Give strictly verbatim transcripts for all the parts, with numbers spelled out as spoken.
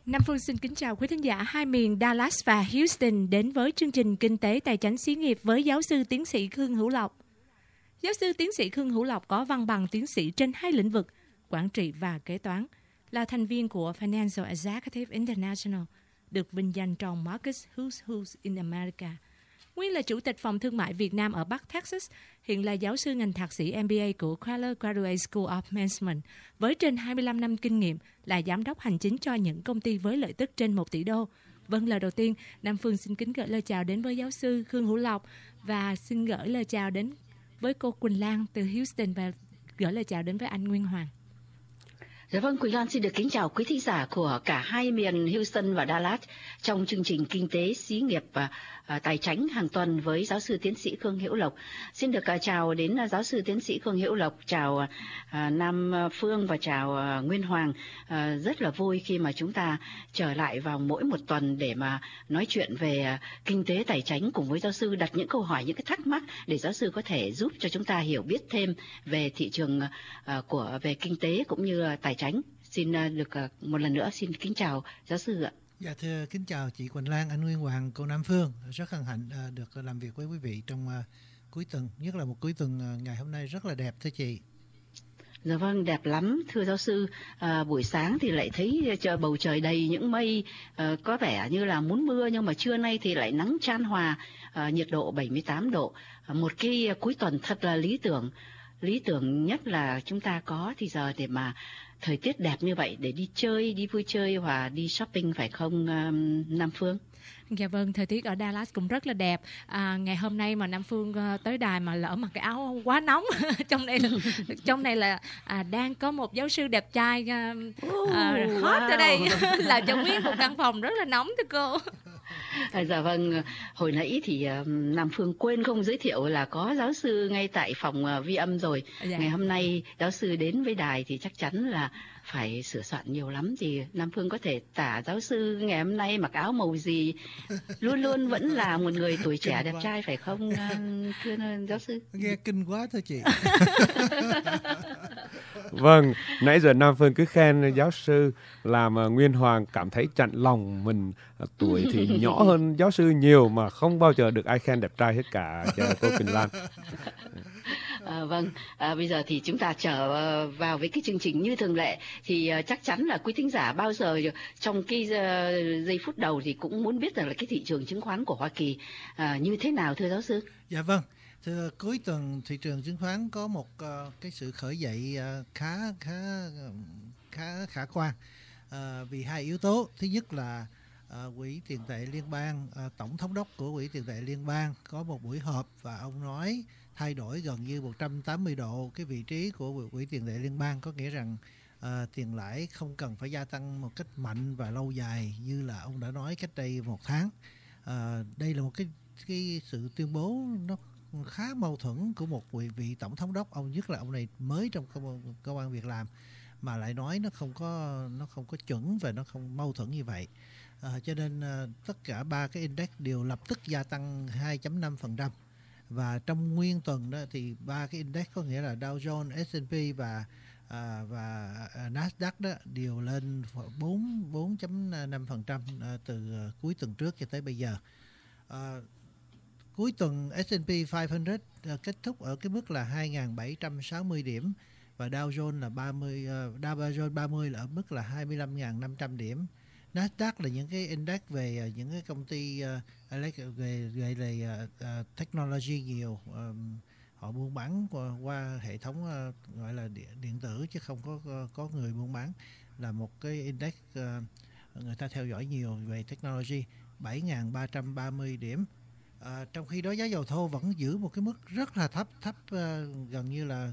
Nam Phương xin kính chào quý thính giả hai miền Dallas và Houston đến với chương trình Kinh tế Tài chánh xí nghiệp với giáo sư tiến sĩ Khương Hữu Lộc. Giáo sư tiến sĩ Khương Hữu Lộc có văn bằng tiến sĩ trên hai lĩnh vực quản trị và kế toán, là thành viên của Financial Executive International, được vinh danh trong Marcus Who's Who's in America. Nguyên là chủ tịch phòng thương mại Việt Nam ở Bắc Texas, hiện là giáo sư ngành thạc sĩ M B A của Keller Graduate School of Management với trên hai mươi lăm năm kinh nghiệm, là giám đốc hành chính cho những công ty với lợi tức trên một tỷ đô. Vâng, lời đầu tiên, Nam Phương xin kính gửi lời chào đến với giáo sư Khương Hữu Lộc và xin gửi lời chào đến với cô Quỳnh Lan từ Houston và gửi lời chào đến với anh Nguyên Hoàng. Dạ vâng, Quỳnh Lan xin được kính chào quý thính giả của cả hai miền Houston và Dallas trong chương trình Kinh tế xí nghiệp và à, tài chánh hàng tuần với giáo sư tiến sĩ Khương Hữu Lộc. Xin được à, chào đến à, giáo sư tiến sĩ Khương Hữu Lộc, chào à, Nam Phương và chào à, Nguyên Hoàng. À, rất là vui khi mà chúng ta trở lại vào mỗi một tuần để mà nói chuyện về à, kinh tế tài chánh cùng với giáo sư, đặt những câu hỏi, những cái thắc mắc để giáo sư có thể giúp cho chúng ta hiểu biết thêm về thị trường à, của về kinh tế cũng như à, tài chánh. Xin được một lần nữa xin kính chào giáo sư ạ. Dạ thưa kính chào chị Quỳnh Lan, anh Nguyên Hoàng, cô Nam Phương. Rất hân hạnh được làm việc với quý vị trong cuối tuần, nhất là một cuối tuần ngày hôm nay rất là đẹp thưa chị. Dạ vâng, đẹp lắm thưa giáo sư. À, buổi sáng thì lại thấy trời, bầu trời đầy những mây, à, có vẻ như là muốn mưa nhưng mà trưa nay thì lại nắng chan hòa, à, nhiệt độ bảy mươi tám độ. À, một cái cuối tuần thật là lý tưởng. Lý tưởng nhất là chúng ta có thì giờ để mà thời tiết đẹp như vậy để đi chơi, đi vui chơi và đi shopping phải không um, Nam Phương? Dạ vâng, thời tiết ở Dallas cũng rất là đẹp. À, ngày hôm nay mà Nam Phương uh, tới đài mà lỡ mặc cái áo quá nóng. trong này là, trong này là à, đang có một giáo sư đẹp trai uh, uh, hot wow. ở đây là cho nguyên một căn phòng rất là nóng thưa cô. À, dạ vâng, hồi nãy thì uh, Nam Phương quên không giới thiệu là có giáo sư ngay tại phòng uh, vi âm rồi. Dạ. Ngày hôm nay giáo sư đến với đài thì chắc chắn là phải sửa soạn nhiều lắm, thì Nam Phương có thể tả giáo sư ngày hôm nay mặc áo màu gì, luôn luôn vẫn là một người tuổi trẻ đẹp trai phải không thưa giáo sư? Nghe kinh quá thưa chị. Vâng, nãy giờ Nam Phương cứ khen giáo sư làm Nguyên Hoàng cảm thấy chạnh lòng, mình tuổi thì nhỏ hơn giáo sư nhiều mà không bao giờ được ai khen đẹp trai hết cả, cô Quỳnh Lan. À, vâng, à, bây giờ thì chúng ta trở vào với cái chương trình như thường lệ, thì uh, chắc chắn là quý thính giả bao giờ trong cái uh, giây phút đầu thì cũng muốn biết rằng là cái thị trường chứng khoán của Hoa Kỳ uh, như thế nào thưa giáo sư? Dạ vâng, thưa, cuối tuần thị trường chứng khoán có một uh, cái sự khởi dậy uh, khá khá khá khả quan uh, vì hai yếu tố. Thứ nhất là uh, Quỹ tiền tệ liên bang, uh, tổng thống đốc của Quỹ tiền tệ liên bang có một buổi họp và ông nói thay đổi gần như một trăm tám mươi độ cái vị trí của Quỹ tiền tệ liên bang, có nghĩa rằng uh, tiền lãi không cần phải gia tăng một cách mạnh và lâu dài như là ông đã nói cách đây một tháng. Uh, đây là một cái cái sự tuyên bố nó khá mâu thuẫn của một vị, vị tổng thống đốc, ông nhất là ông này mới trong cơ quan việc làm mà lại nói nó không có nó không có chuẩn và nó không mâu thuẫn như vậy. Uh, cho nên uh, tất cả ba cái index đều lập tức gia tăng hai phẩy năm phần trăm. Và trong nguyên tuần đó thì ba cái index có nghĩa là Dow Jones, S and P và à, và à, Nasdaq đó đều lên bốn phẩy năm phần trăm à, từ à, cuối tuần trước cho tới bây giờ. À, cuối tuần S and P năm trăm à, kết thúc ở cái mức là hai nghìn bảy trăm sáu mươi điểm và Dow Jones là ba mươi uh, Dow Jones ba mươi là ở mức là hai mươi lăm nghìn năm trăm điểm. Nasdaq là những cái index về những cái công ty uh, về về về uh, technology nhiều, um, họ buôn bán qua, qua hệ thống uh, gọi là điện, điện tử chứ không có uh, có người buôn bán, là một cái index uh, người ta theo dõi nhiều về technology, bảy nghìn ba trăm ba mươi điểm. Uh, trong khi đó giá dầu thô vẫn giữ một cái mức rất là thấp thấp uh, gần như là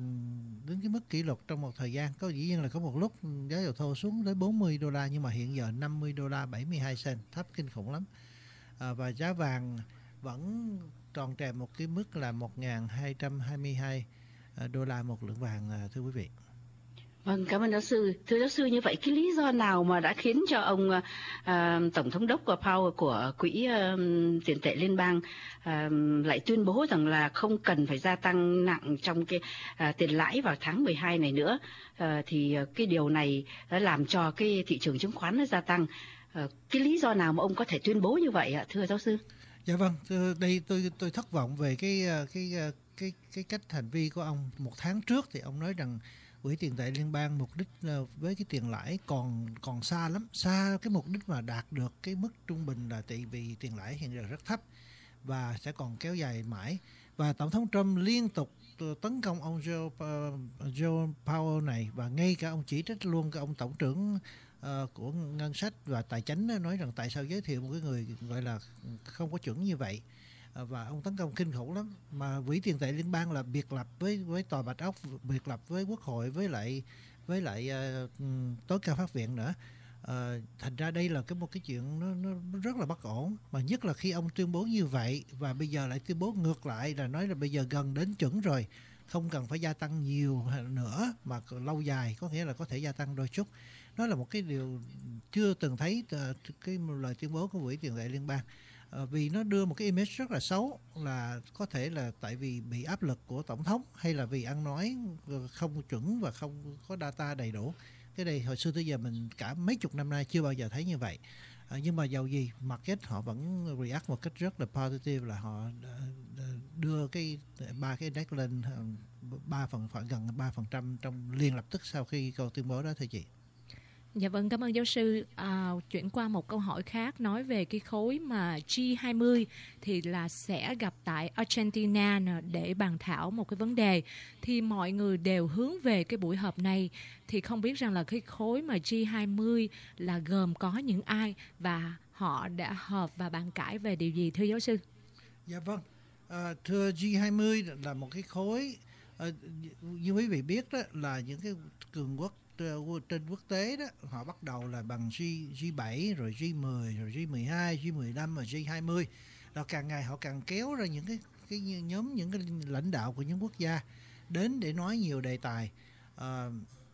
đến cái mức kỷ lục trong một thời gian. Có dĩ nhiên là có một lúc giá dầu thô xuống tới bốn mươi đô la, nhưng mà hiện giờ năm mươi đô la bảy mươi hai cent, thấp kinh khủng lắm. À, và giá vàng vẫn tròn trề một cái mức là một nghìn hai trăm hai mươi hai đô la một lượng vàng, thưa quý vị. Vâng, cảm ơn giáo sư. Thưa giáo sư, như vậy cái lý do nào mà đã khiến cho ông uh, Tổng thống đốc của Powell của Quỹ uh, tiền tệ liên bang uh, lại tuyên bố rằng là không cần phải gia tăng nặng trong cái uh, tiền lãi vào tháng mười hai này nữa? Uh, thì uh, cái điều này đã làm cho cái thị trường chứng khoán nó gia tăng. Uh, cái lý do nào mà ông có thể tuyên bố như vậy ạ, thưa giáo sư? Dạ vâng, đây tôi tôi thất vọng về cái cái cái cái cách hành vi của ông. Một tháng trước thì ông nói rằng Quỹ tiền tệ liên bang mục đích với cái tiền lãi còn còn xa lắm, xa cái mục đích mà đạt được cái mức trung bình là tại vì tiền lãi hiện giờ rất thấp và sẽ còn kéo dài mãi. Và Tổng thống Trump liên tục tấn công ông Joe, uh, Joe Powell này, và ngay cả ông chỉ trích luôn cái ông tổng trưởng uh, của ngân sách và tài chính, nói rằng tại sao giới thiệu một cái người gọi là không có chuẩn như vậy. Và ông tấn công kinh khủng lắm. Mà Quỹ tiền tệ liên bang là biệt lập với với tòa Bạch Ốc, biệt lập với Quốc hội, với lại với lại uh, tối cao pháp viện nữa. Uh, thành ra đây là cái một cái chuyện nó, nó rất là bất ổn, mà nhất là khi ông tuyên bố như vậy và bây giờ lại tuyên bố ngược lại, là nói là bây giờ gần đến chuẩn rồi, không cần phải gia tăng nhiều nữa mà lâu dài, có nghĩa là có thể gia tăng đôi chút. Đó là một cái điều chưa từng thấy uh, cái lời tuyên bố của Quỹ tiền tệ liên bang. À, vì nó đưa một cái image rất là xấu, là có thể là tại vì bị áp lực của tổng thống, hay là vì ăn nói không chuẩn và không có data đầy đủ. Cái này hồi xưa tới giờ mình cả mấy chục năm nay chưa bao giờ thấy như vậy. À, nhưng mà dầu gì market họ vẫn react một cách rất là positive, là họ đưa cái ba cái index lên ba phần khoảng gần ba phần trăm trong liền lập tức sau khi câu tuyên bố đó, thưa chị. Dạ vâng, cảm ơn giáo sư. À, chuyển qua một câu hỏi khác, nói về cái khối mà G hai mươi thì là sẽ gặp tại Argentina để bàn thảo một cái vấn đề. Thì mọi người đều hướng về cái buổi họp này. Thì không biết rằng là cái khối mà G hai mươi là gồm có những ai và họ đã họp và bàn cãi về điều gì, thưa giáo sư? Dạ vâng, à, thưa G hai mươi là một cái khối, à, như quý vị biết đó, là những cái cường quốc trên quốc tế đó, họ bắt đầu là bằng G, G bảy, rồi G mười, rồi G mười hai, G mười lăm, rồi G hai mươi. Rồi càng ngày họ càng kéo ra những cái, cái nhóm, những cái lãnh đạo của những quốc gia đến để nói nhiều đề tài. À,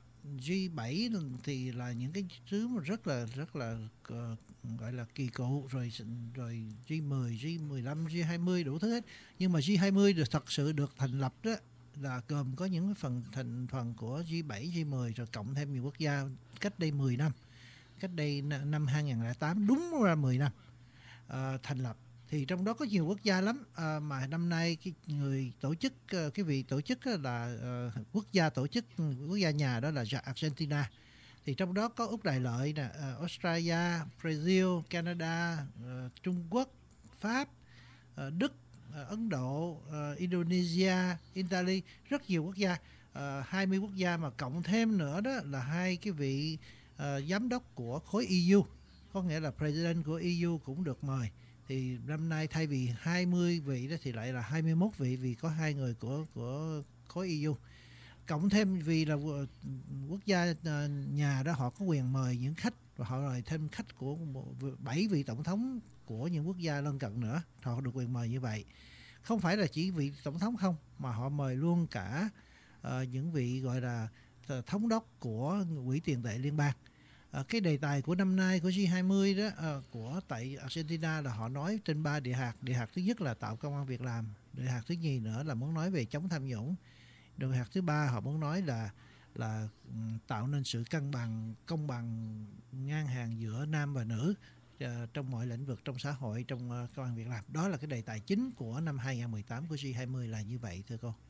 G bảy thì là những cái thứ mà rất là rất là uh, gọi là kỳ cựu, rồi rồi G mười, G mười lăm, G hai mươi đủ thứ hết. Nhưng mà G hai mươi được thật sự được thành lập đó là gồm có những phần thành phần của G bảy, G mười, rồi cộng thêm nhiều quốc gia cách đây mười năm. Cách đây năm hai không không tám, đúng ra mười năm à, thành lập. Thì trong đó có nhiều quốc gia lắm, à, mà năm nay cái người tổ chức, cái vị tổ chức là uh, quốc gia tổ chức, quốc gia nhà đó là Argentina. Thì trong đó có Úc Đại Lợi, nè, uh, Australia, Brazil, Canada, uh, Trung Quốc, Pháp, uh, Đức, uh, Ấn Độ, uh, Indonesia, Italy, rất nhiều quốc gia, uh, hai mươi quốc gia, mà cộng thêm nữa đó là hai cái vị uh, giám đốc của khối E U, có nghĩa là President của E U cũng được mời. Thì năm nay thay vì hai mươi vị đó thì lại là hai mươi mốt vị, vì có hai người của của khối E U. Cộng thêm vì là quốc gia nhà đó họ có quyền mời những khách, và họ mời thêm khách của bảy vị tổng thống của những quốc gia lân cận nữa, họ được quyền mời như vậy. Không phải là chỉ vị tổng thống không, mà họ mời luôn cả uh, những vị gọi là thống đốc của Quỹ tiền tệ liên bang. À, cái đề tài của năm nay của G hai mươi đó, à, của tại Argentina là họ nói trên ba địa hạt. Địa hạt thứ nhất là tạo công ăn việc làm, địa hạt thứ nhì nữa là muốn nói về chống tham nhũng, địa hạt thứ ba họ muốn nói là là tạo nên sự cân bằng, công bằng, ngang hàng giữa nam và nữ à, trong mọi lĩnh vực trong xã hội, trong uh, công ăn việc làm. Đó là cái đề tài chính của năm hai không một tám của G hai mươi là như vậy, thưa cô.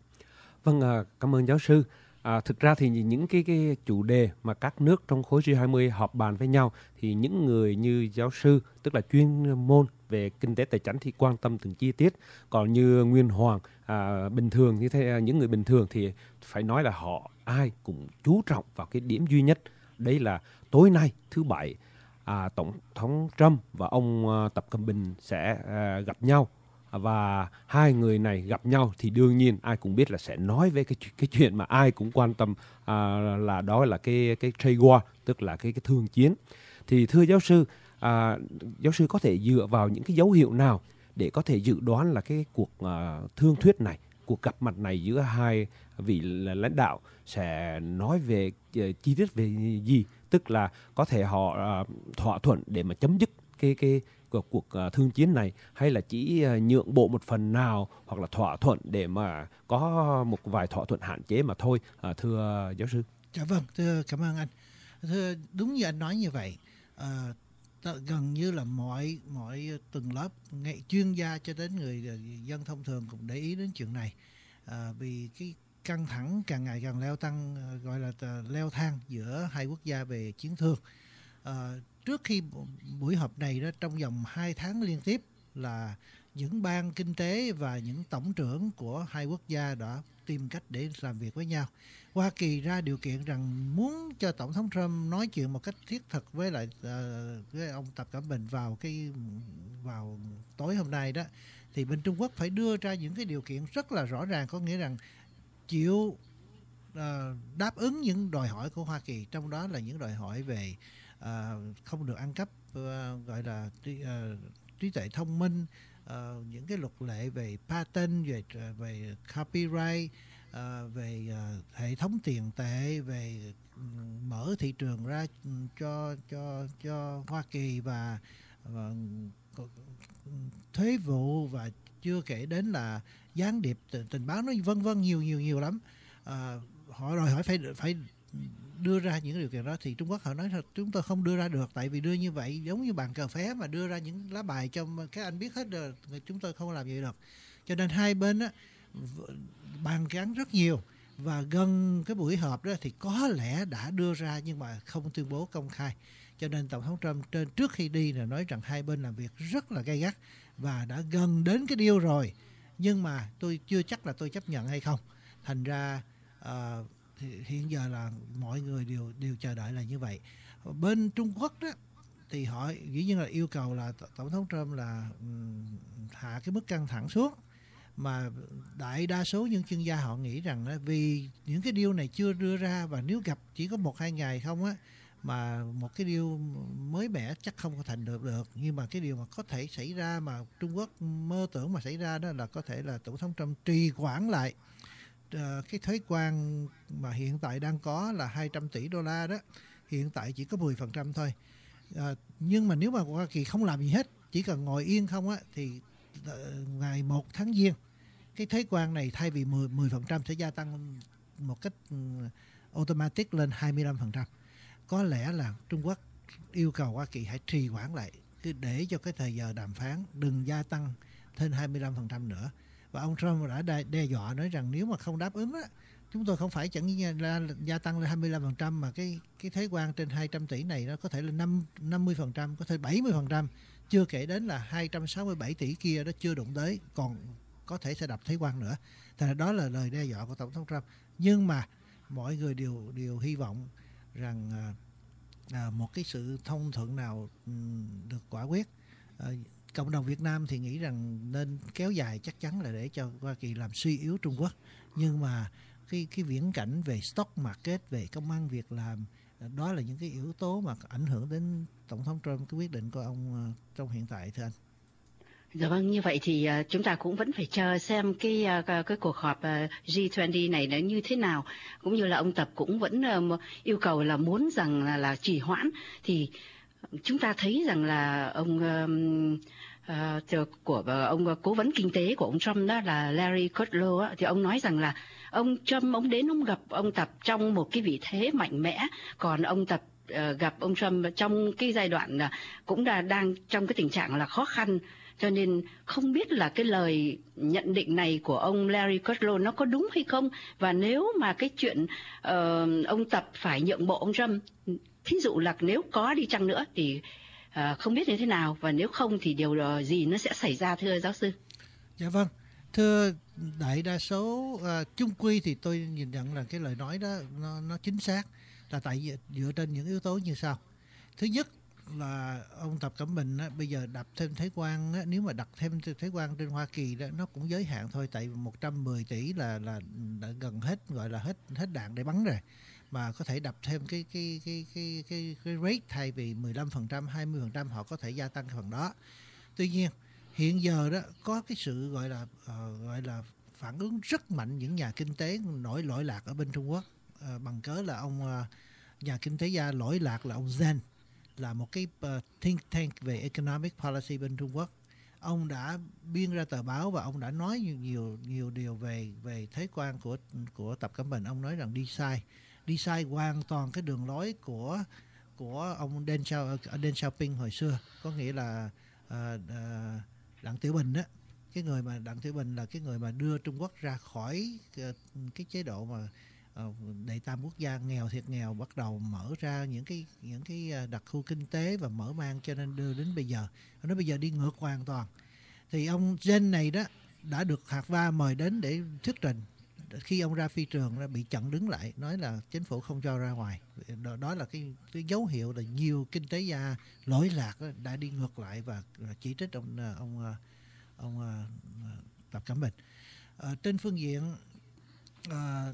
Vâng, à, cảm ơn giáo sư. À, thực ra thì những cái, cái chủ đề mà các nước trong khối G hai mươi họp bàn với nhau thì những người như giáo sư, tức là chuyên môn về kinh tế tài chính thì quan tâm từng chi tiết. Còn như Nguyên Hoàng, à, bình thường như thế, những người bình thường thì phải nói là họ ai cũng chú trọng vào cái điểm duy nhất. Đấy là tối nay thứ Bảy, à, Tổng thống Trump và ông à, Tập Cận Bình sẽ à, gặp nhau. Và hai người này gặp nhau thì đương nhiên ai cũng biết là sẽ nói về cái cái chuyện mà ai cũng quan tâm, à, là đó là cái cái trade war, tức là cái cái thương chiến. Thì thưa giáo sư, à, giáo sư có thể dựa vào những cái dấu hiệu nào để có thể dự đoán là cái cuộc à, thương thuyết này cuộc gặp mặt này giữa hai vị lãnh đạo sẽ nói về uh, chi tiết về gì, tức là có thể họ uh, thỏa thuận để mà chấm dứt cái cái của cuộc uh, thương chiến này, hay là chỉ uh, nhượng bộ một phần nào, hoặc là thỏa thuận để mà có một vài thỏa thuận hạn chế mà thôi, uh, thưa uh, giáo sư. Dạ vâng, thưa cảm ơn anh. Thưa, đúng như anh nói như vậy, uh, t- gần như là mọi mọi tầng lớp, ngay chuyên gia cho đến người dân thông thường cũng để ý đến chuyện này, uh, vì cái căng thẳng càng ngày càng leo tăng, uh, gọi là t- leo thang giữa hai quốc gia về chiến thương. Uh, trước khi buổi họp này đó, trong vòng hai tháng liên tiếp là những ban kinh tế và những tổng trưởng của hai quốc gia đã tìm cách để làm việc với nhau. Hoa Kỳ ra điều kiện rằng muốn cho Tổng thống Trump nói chuyện một cách thiết thực với lại uh, với ông Tập Cận Bình vào cái vào tối hôm nay đó, thì bên Trung Quốc phải đưa ra những cái điều kiện rất là rõ ràng, có nghĩa rằng chịu uh, đáp ứng những đòi hỏi của Hoa Kỳ, trong đó là những đòi hỏi về uh, không được ăn cắp uh, gọi là trí, uh, trí tuệ thông minh, uh, những cái luật lệ về patent, về về copyright, uh, về uh, hệ thống tiền tệ, về um, mở thị trường ra um, cho cho cho Hoa Kỳ, và, và thuế vụ, và chưa kể đến là gián điệp tình báo, nói vân vân, nhiều nhiều nhiều lắm. Uh, họ đòi hỏi phải phải đưa ra những điều kiện đó, thì Trung Quốc họ nói là chúng tôi không đưa ra được, tại vì đưa như vậy giống như bàn cờ phé mà đưa ra những lá bài cho các anh biết hết rồi, chúng tôi không làm vậy được. Cho nên hai bên á, bàn cán rất nhiều, và gần cái buổi họp đó thì có lẽ đã đưa ra nhưng mà không tuyên bố công khai. Cho nên Tổng thống Trump trên trước khi đi là nói rằng hai bên làm việc rất là gay gắt và đã gần đến cái deal rồi, nhưng mà tôi chưa chắc là tôi chấp nhận hay không. Thành ra uh, thì hiện giờ là mọi người đều đều chờ đợi là như vậy. Bên Trung Quốc đó thì họ dĩ nhiên là yêu cầu là Tổng thống Trump là um, hạ cái mức căng thẳng xuống, mà đại đa số những chuyên gia họ nghĩ rằng đó, vì những cái deal này chưa đưa ra, và nếu gặp chỉ có một hai ngày không á, mà một cái deal mới mẻ chắc không có thành được được. Nhưng mà cái điều mà có thể xảy ra mà Trung Quốc mơ tưởng mà xảy ra đó là có thể là Tổng thống Trump trì hoãn lại uh, cái thuế quan mà hiện tại đang có là hai trăm tỷ đô la đó, hiện tại chỉ có mười phần trăm thôi. Uh, nhưng mà nếu mà Hoa Kỳ không làm gì hết, chỉ cần ngồi yên không á, thì uh, ngày một tháng Giêng cái thuế quan này thay vì mười phần trăm sẽ gia tăng một cách um, automatic lên hai mươi lăm phần trăm. Có lẽ là Trung Quốc yêu cầu Hoa Kỳ hãy trì hoãn lại, cứ để cho cái thời giờ đàm phán đừng gia tăng thêm hai mươi lăm phần trăm nữa. Và ông Trump đã đe, đe dọa nói rằng nếu mà không đáp ứng á, chúng tôi không phải chẳng là gia tăng lên hai mươi lăm phần trăm, mà cái cái thuế quan trên hai trăm tỷ này nó có thể là năm mươi phần trăm, có thể bảy mươi phần trăm, chưa kể đến là hai trăm sáu mươi bảy tỷ kia đó chưa đụng tới, còn có thể sẽ đập thuế quan nữa. Thì đó là lời đe dọa của Tổng thống Trump. Nhưng mà mọi người đều đều hy vọng rằng à, một cái sự thông thuận nào um, được quả quyết. À, cộng đồng Việt Nam thì nghĩ rằng nên kéo dài chắc chắn là để cho Hoa Kỳ làm suy yếu Trung Quốc. Nhưng mà cái cái viễn cảnh về stock market, về công ăn việc làm, đó là những cái yếu tố mà ảnh hưởng đến Tổng thống Trump, cái quyết định của ông uh, trong hiện tại, thưa anh. Dạ vâng, như vậy thì uh, chúng ta cũng vẫn phải chờ xem cái uh, cái cuộc họp uh, G hai mươi này nó như thế nào, cũng như là ông Tập cũng vẫn uh, yêu cầu là muốn rằng là, là trì hoãn. Thì chúng ta thấy rằng là ông uh, uh, của uh, ông uh, cố vấn kinh tế của ông Trump đó là Larry Kudlow á, thì ông nói rằng là ông Trump ông đến ông gặp ông Tập trong một cái vị thế mạnh mẽ, còn ông Tập uh, gặp ông Trump trong cái giai đoạn uh, cũng là đang trong cái tình trạng là khó khăn. Cho nên không biết là cái lời nhận định này của ông Larry Kudlow nó có đúng hay không, và nếu mà cái chuyện uh, ông Tập phải nhượng bộ ông Trump, thí dụ là nếu có đi chăng nữa thì uh, không biết như thế nào, và nếu không thì điều gì nó sẽ xảy ra, thưa giáo sư? Dạ vâng, thưa đại đa số uh, chung quy thì tôi nhìn nhận là cái lời nói đó nó, nó chính xác, là tại dựa trên những yếu tố như sau. Thứ nhất là ông Tập Cận Bình á, bây giờ đập thêm thuế quan á, nếu mà đặt thêm thuế quan trên Hoa Kỳ đó, nó cũng giới hạn thôi, tại một trăm mười tỷ là là đã gần hết, gọi là hết hết đạn để bắn rồi, mà có thể đập thêm cái cái cái cái cái cái rate thay vì mười lăm phần trăm, hai mươi phần trăm, họ có thể gia tăng cái phần đó. Tuy nhiên hiện giờ đó có cái sự gọi là uh, gọi là phản ứng rất mạnh những nhà kinh tế nổi lỗi lạc ở bên Trung Quốc, à, bằng cớ là ông à, nhà kinh tế gia lỗi lạc là ông Zhang, là một cái uh, think tank về economic policy bên Trung Quốc. Ông đã biên ra tờ báo và ông đã nói nhiều nhiều, nhiều điều về về thế quan của của Tập Cận Bình. Ông nói rằng đi sai, đi sai hoàn toàn cái đường lối của của ông Deng Xiao, Deng Xiaoping hồi xưa, có nghĩa là uh, uh, Đặng Tiểu Bình đó, cái người mà Đặng Tiểu Bình là cái người mà đưa Trung Quốc ra khỏi uh, cái chế độ mà uh, đệ tam quốc gia nghèo thiệt nghèo, bắt đầu mở ra những cái những cái đặc khu kinh tế và mở mang, cho nên đưa đến bây giờ. Nó bây giờ đi ngược hoàn toàn. Thì ông Zhang này đó đã được Hạt Va mời đến để thuyết trình. Khi ông ra phi trường đã bị chặn đứng lại, nói là chính phủ không cho ra ngoài. Đó, đó là cái, cái dấu hiệu là nhiều kinh tế gia lỗi lạc đã đi ngược lại và chỉ trích ông ông ông, ông Tập Cận Bình. À, trên phương diện à,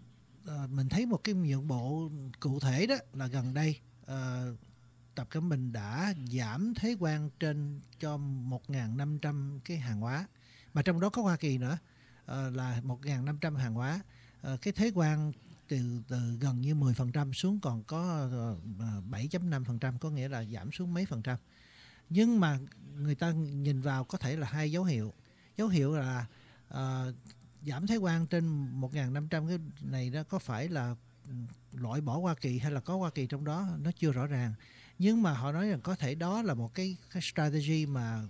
à, mình thấy một cái nhượng bộ cụ thể đó là gần đây à, Tập Cận Bình đã giảm thuế quan trên cho một nghìn năm trăm cái hàng hóa, mà trong đó có Hoa Kỳ nữa. Uh, là một nghìn năm trăm hàng hóa, uh, cái thuế quan từ, từ gần như mười phần trăm xuống còn có uh, bảy phẩy năm phần trăm, có nghĩa là giảm xuống mấy phần trăm. Nhưng mà người ta nhìn vào có thể là hai dấu hiệu. Dấu hiệu là uh, giảm thuế quan trên một nghìn năm trăm cái này đó có phải là loại bỏ Hoa Kỳ hay là có Hoa Kỳ trong đó, nó chưa rõ ràng. Nhưng mà họ nói rằng có thể đó là một cái, cái strategy mà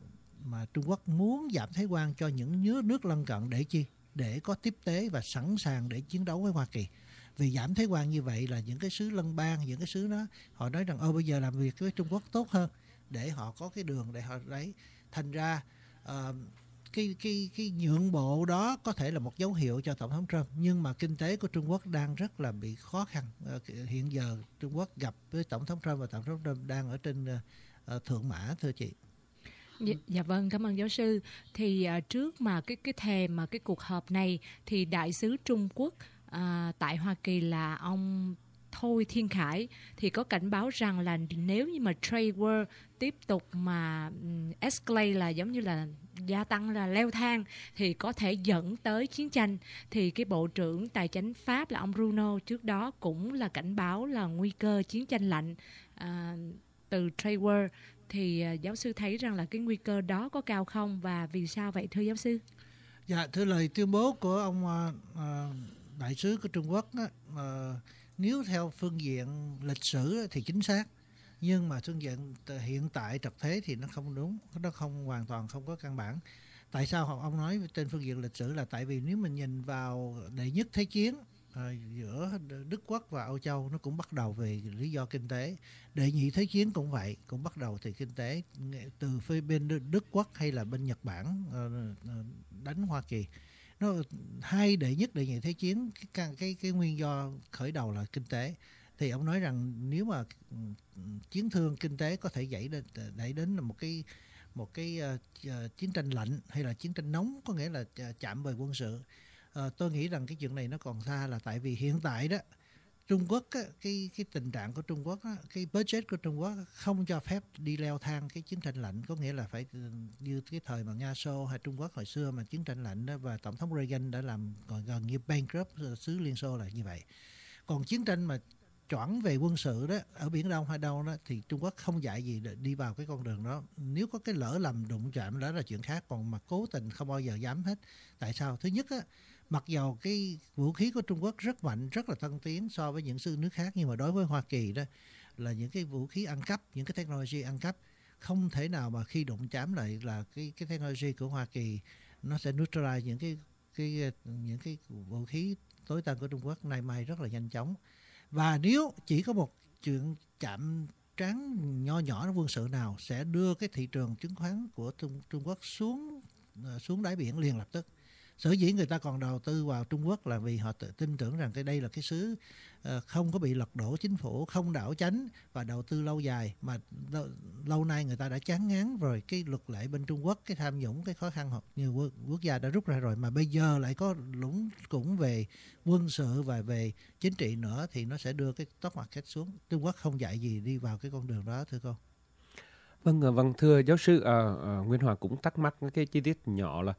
mà Trung Quốc muốn giảm thuế quan cho những nước, nước lân cận để chi? Để có tiếp tế và sẵn sàng để chiến đấu với Hoa Kỳ. Vì giảm thuế quan như vậy là những cái xứ lân bang, những cái xứ đó, họ nói rằng ô bây giờ làm việc với Trung Quốc tốt hơn, để họ có cái đường để họ lấy. Thành ra uh, cái, cái, cái nhượng bộ đó có thể là một dấu hiệu cho Tổng thống Trump, nhưng mà kinh tế của Trung Quốc đang rất là bị khó khăn. Uh, hiện giờ Trung Quốc gặp với Tổng thống Trump và Tổng thống Trump đang ở trên uh, thượng mã, thưa chị. Dạ, dạ vâng, cảm ơn giáo sư. Thì uh, trước mà cái cái thềm mà cái cuộc họp này thì đại sứ Trung Quốc uh, tại Hoa Kỳ là ông Thôi Thiên Khải thì có cảnh báo rằng là nếu như mà trade war tiếp tục mà um, escalate, là giống như là gia tăng, là leo thang, thì có thể dẫn tới chiến tranh. Thì cái Bộ trưởng Tài chính Pháp là ông Bruno trước đó cũng là cảnh báo là nguy cơ chiến tranh lạnh uh, từ trade war. Thì uh, giáo sư thấy rằng là cái nguy cơ đó có cao không, và vì sao vậy thưa giáo sư? Dạ, thưa lời tuyên bố của ông uh, uh, đại sứ của Trung Quốc đó, uh, nếu theo phương diện lịch sử thì chính xác, nhưng mà phương diện hiện tại thực tế thì nó không đúng, nó không hoàn toàn không có căn bản. Tại sao ông nói trên phương diện lịch sử? Là tại vì nếu mình nhìn vào đệ nhất thế chiến À, giữa Đức Quốc và Âu Châu, nó cũng bắt đầu về lý do kinh tế. Đệ nhị thế chiến cũng vậy, cũng bắt đầu từ kinh tế, từ phía bên Đức Quốc hay là bên Nhật Bản đánh Hoa Kỳ. Nó hai đệ nhất đệ nhị thế chiến, cái, cái cái nguyên do khởi đầu là kinh tế. Thì ông nói rằng nếu mà chiến thương kinh tế có thể dậy đến đẩy đến một cái một cái uh, chiến tranh lạnh hay là chiến tranh nóng, có nghĩa là chạm về quân sự. À, tôi nghĩ rằng cái chuyện này nó còn xa, là tại vì hiện tại đó Trung Quốc á, cái cái tình trạng của Trung Quốc á, cái budget của Trung Quốc không cho phép đi leo thang cái chiến tranh lạnh, có nghĩa là phải như cái thời mà Nga Xô hay Trung Quốc hồi xưa mà chiến tranh lạnh đó, và tổng thống Reagan đã làm còn gần như bankrupt xứ Liên Xô là như vậy. Còn chiến tranh mà choảng về quân sự đó ở Biển Đông hay đâu đó thì Trung Quốc không dạy gì để đi vào cái con đường đó. Nếu có cái lỡ lầm đụng chạm đó là chuyện khác, còn mà cố tình không bao giờ dám hết. Tại sao? Thứ nhất á, mặc dầu cái vũ khí của Trung Quốc rất mạnh, rất là tân tiến so với những nước khác, nhưng mà đối với Hoa Kỳ đó là những cái vũ khí ăn cắp, những cái technology ăn cắp, không thể nào mà khi đụng chạm lại là cái cái technology của Hoa Kỳ nó sẽ neutralize những cái cái những cái vũ khí tối tân của Trung Quốc nay mai rất là nhanh chóng. Và nếu chỉ có một chuyện chạm trán nho nhỏ quân sự nào sẽ đưa cái thị trường chứng khoán của Trung, Trung Quốc xuống xuống đáy biển liền lập tức. Sở dĩ người ta còn đầu tư vào Trung Quốc là vì họ tự tin tưởng rằng cái đây là cái xứ uh, không có bị lật đổ chính phủ, không đảo chánh và đầu tư lâu dài. Mà lâu, lâu nay người ta đã chán ngán rồi cái luật lệ bên Trung Quốc, cái tham nhũng, cái khó khăn hoặc nhiều quốc, quốc gia đã rút ra rồi, mà bây giờ lại có lũng cũng về quân sự và về chính trị nữa thì nó sẽ đưa cái stock market xuống. Trung Quốc không dạy gì đi vào cái con đường đó, thưa cô. Vâng, vâng thưa giáo sư, à, à, Nguyên Hoàng cũng thắc mắc cái chi tiết nhỏ là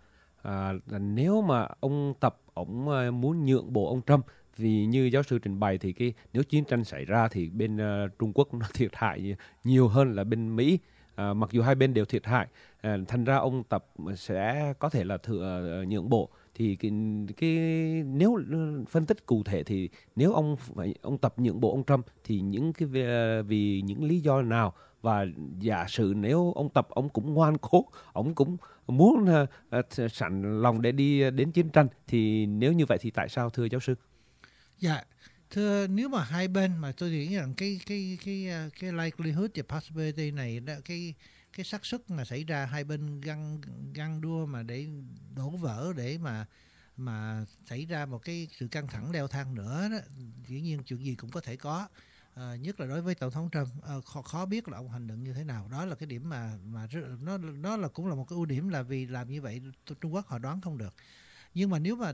à, nếu mà ông Tập ông muốn nhượng bộ ông Trump, vì như giáo sư trình bày thì cái nếu chiến tranh xảy ra thì bên uh, Trung Quốc nó thiệt hại nhiều hơn là bên Mỹ. À, mặc dù hai bên đều thiệt hại, à, thành ra ông Tập sẽ có thể là thừa uh, nhượng bộ. Thì cái, cái nếu phân tích cụ thể thì nếu ông phải ông Tập nhượng bộ ông Trump thì những cái vì, vì những lý do nào, và giả sử nếu ông Tập ông cũng ngoan cố, ông cũng muốn uh, uh, sẵn lòng để đi đến chiến tranh, thì nếu như vậy thì tại sao, thưa giáo sư? Dạ, thưa, nếu mà hai bên mà tôi nghĩ rằng cái cái cái cái likelihood và possibility này đó, cái cái xác suất mà xảy ra hai bên găng găng đua mà để đổ vỡ, để mà mà xảy ra một cái sự căng thẳng leo thang nữa đó, dĩ nhiên chuyện gì cũng có thể có. À, nhất là đối với tổng thống Trump, à, khó, khó biết là ông hành động như thế nào. Đó là cái điểm mà mà nó nó là cũng là một cái ưu điểm, là vì làm như vậy Trung Quốc họ đoán không được. Nhưng mà nếu mà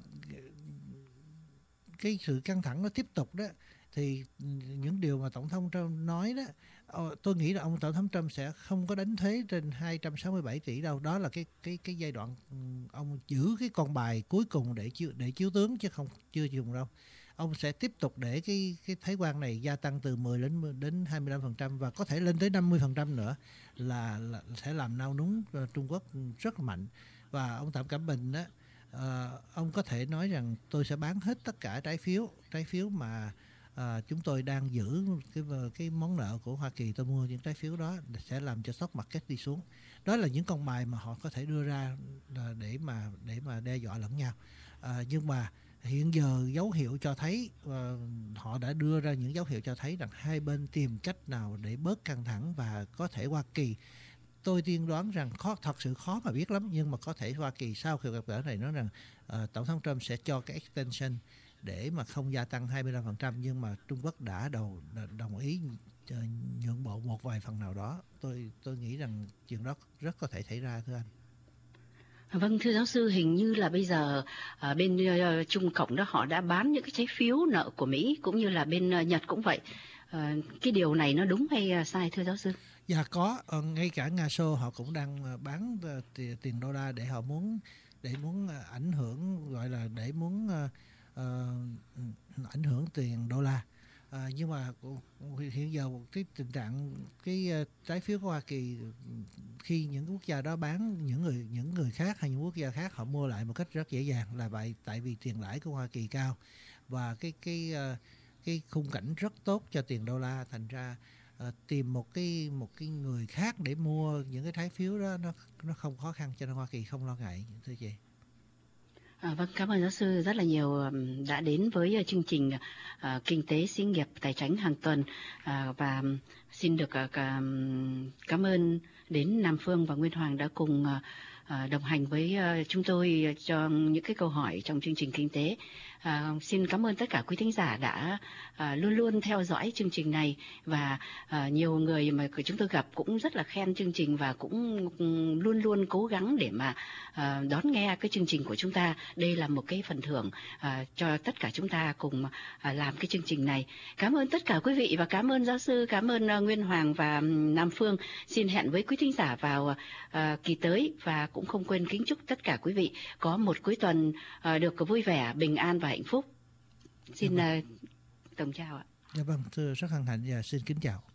cái sự căng thẳng nó tiếp tục đó, thì những điều mà tổng thống Trump nói đó, tôi nghĩ là ông tổng thống Trump sẽ không có đánh thuế trên hai trăm sáu mươi bảy tỷ đâu. Đó là cái cái cái giai đoạn ông giữ cái con bài cuối cùng để chiếu để chiếu tướng, chứ không chưa dùng đâu. Ông sẽ tiếp tục để cái cái thuế quan này gia tăng từ mười đến đến hai mươi lăm phần trăm, và có thể lên tới năm mươi phần trăm nữa, là, là sẽ làm nao núng Trung Quốc rất mạnh. Và ông Tập Cận Bình đó, À, ông có thể nói rằng tôi sẽ bán hết tất cả trái phiếu trái phiếu mà à, chúng tôi đang giữ cái cái món nợ của Hoa Kỳ. Tôi mua những trái phiếu đó sẽ làm cho stock market đi xuống. Đó là những con bài mà họ có thể đưa ra để mà để mà đe dọa lẫn nhau. À, nhưng mà hiện giờ dấu hiệu cho thấy, à, họ đã đưa ra những dấu hiệu cho thấy rằng hai bên tìm cách nào để bớt căng thẳng, và có thể Hoa Kỳ, tôi tiên đoán rằng khó, thật sự khó mà biết lắm, nhưng mà có thể Hoa Kỳ sau khi gặp gỡ này nói rằng uh, tổng thống Trump sẽ cho cái extension để mà không gia tăng hai mươi lăm phần trăm, nhưng mà Trung Quốc đã đầu đồng ý uh, nhượng bộ một vài phần nào đó. Tôi tôi nghĩ rằng chuyện đó rất có thể xảy ra, thưa anh. Vâng, thưa giáo sư, hình như là bây giờ uh, bên uh, Trung Cộng đó họ đã bán những cái trái phiếu nợ của Mỹ, cũng như là bên uh, Nhật cũng vậy. Uh, cái điều này nó đúng hay uh, sai, thưa giáo sư? Dạ có, ờ, ngay cả Nga Xô họ cũng đang bán tiền đô la để họ muốn để muốn ảnh hưởng, gọi là để muốn uh, uh, ảnh hưởng tiền đô la. Uh, nhưng mà hiện giờ cái tình trạng cái uh, trái phiếu của Hoa Kỳ, khi những quốc gia đó bán, những người những người khác hay những quốc gia khác họ mua lại một cách rất dễ dàng, là vậy, tại vì tiền lãi của Hoa Kỳ cao và cái cái uh, cái khung cảnh rất tốt cho tiền đô la, thành ra Uh, tìm một cái một cái người khác để mua những cái trái phiếu đó nó nó không khó khăn, cho nên Hoa Kỳ không lo ngại, thưa chị. À, vâng, cảm ơn giáo sư rất là nhiều đã đến với chương trình uh, Kinh tế Xí nghiệp Tài chính hàng tuần, uh, và xin được uh, cảm ơn đến Nam Phương và Nguyên Hoàng đã cùng uh, đồng hành với uh, chúng tôi cho những cái câu hỏi trong chương trình kinh tế. À, xin cảm ơn tất cả quý thính giả đã à, luôn luôn theo dõi chương trình này, và à, nhiều người mà chúng tôi gặp cũng rất là khen chương trình và cũng luôn luôn cố gắng để mà à, đón nghe cái chương trình của chúng ta. Đây là một cái phần thưởng à, cho tất cả chúng ta cùng à, làm cái chương trình này. Cảm ơn tất cả quý vị và cảm ơn giáo sư, cảm ơn uh, Nguyên Hoàng và Nam Phương. Xin hẹn với quý thính giả vào uh, kỳ tới, và cũng không quên kính chúc tất cả quý vị có một cuối tuần uh, được vui vẻ, bình an và hạnh phúc. Xin uh, tổng chào ạ. Dạ vâng, thưa rất hân hạnh và xin kính chào.